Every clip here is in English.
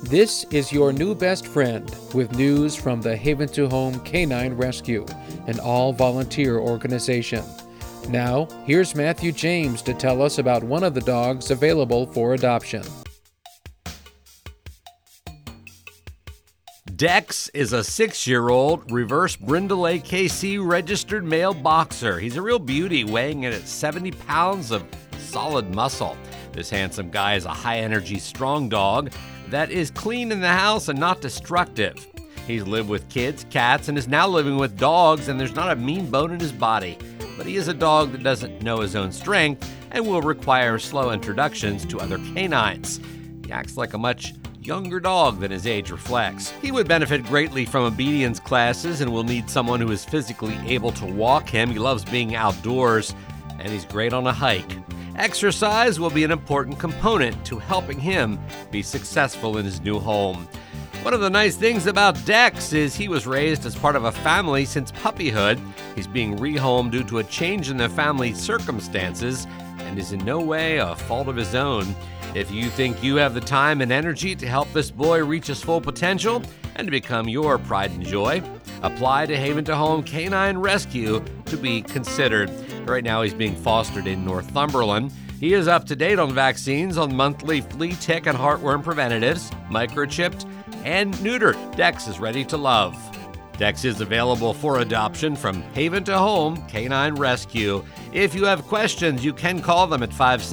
This is your new best friend with news from the Haven to Home Canine Rescue, an all-volunteer organization. Now, here's Matthew James to tell us about one of the dogs available for adoption. Dex is a 6-year-old reverse Brindle AKC registered male boxer. He's a real beauty, weighing in at 70 pounds of solid muscle. This handsome guy is a high-energy, strong dog that is clean in the house and not destructive. He's lived with kids, cats, and is now living with dogs, and there's not a mean bone in his body. But he is a dog that doesn't know his own strength and will require slow introductions to other canines. He acts like a much younger dog than his age reflects. He would benefit greatly from obedience classes and will need someone who is physically able to walk him. He loves being outdoors, and he's great on a hike. Exercise will be an important component to helping him be successful in his new home. One of the nice things about Dex is he was raised as part of a family since puppyhood. He's being rehomed due to a change in the family circumstances and is in no way a fault of his own. If you think you have the time and energy to help this boy reach his full potential and to become your pride and joy, apply to Haven to Home Canine Rescue to be considered. Right now he's being fostered in Northumberland. He is up to date on vaccines, on monthly flea, tick, and heartworm preventatives, microchipped, and neutered. Dex is ready to love. Dex is available for adoption from Haven to Home Canine Rescue. If you have questions, you can call them at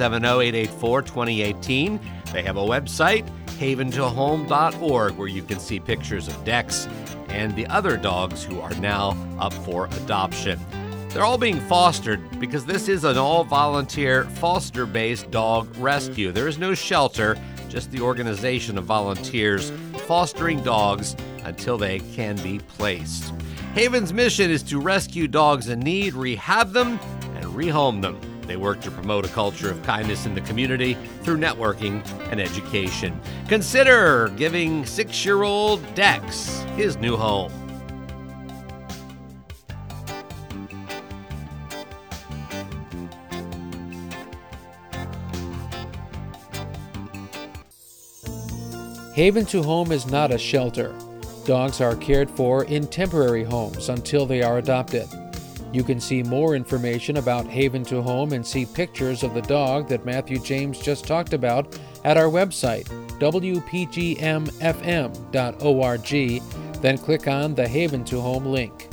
570-884-2018. They have a website, haventohome.org, where you can see pictures of Dex and the other dogs who are now up for adoption. They're all being fostered because this is an all-volunteer, foster-based dog rescue. There is no shelter, just the organization of volunteers fostering dogs until they can be placed. Haven's mission is to rescue dogs in need, rehab them, and rehome them. They work to promote a culture of kindness in the community through networking and education. Consider giving 6-year-old Dex his new home. Haven to Home is not a shelter. Dogs are cared for in temporary homes until they are adopted. You can see more information about Haven to Home and see pictures of the dog that Matthew James just talked about at our website, wpgmfm.org, then click on the Haven to Home link.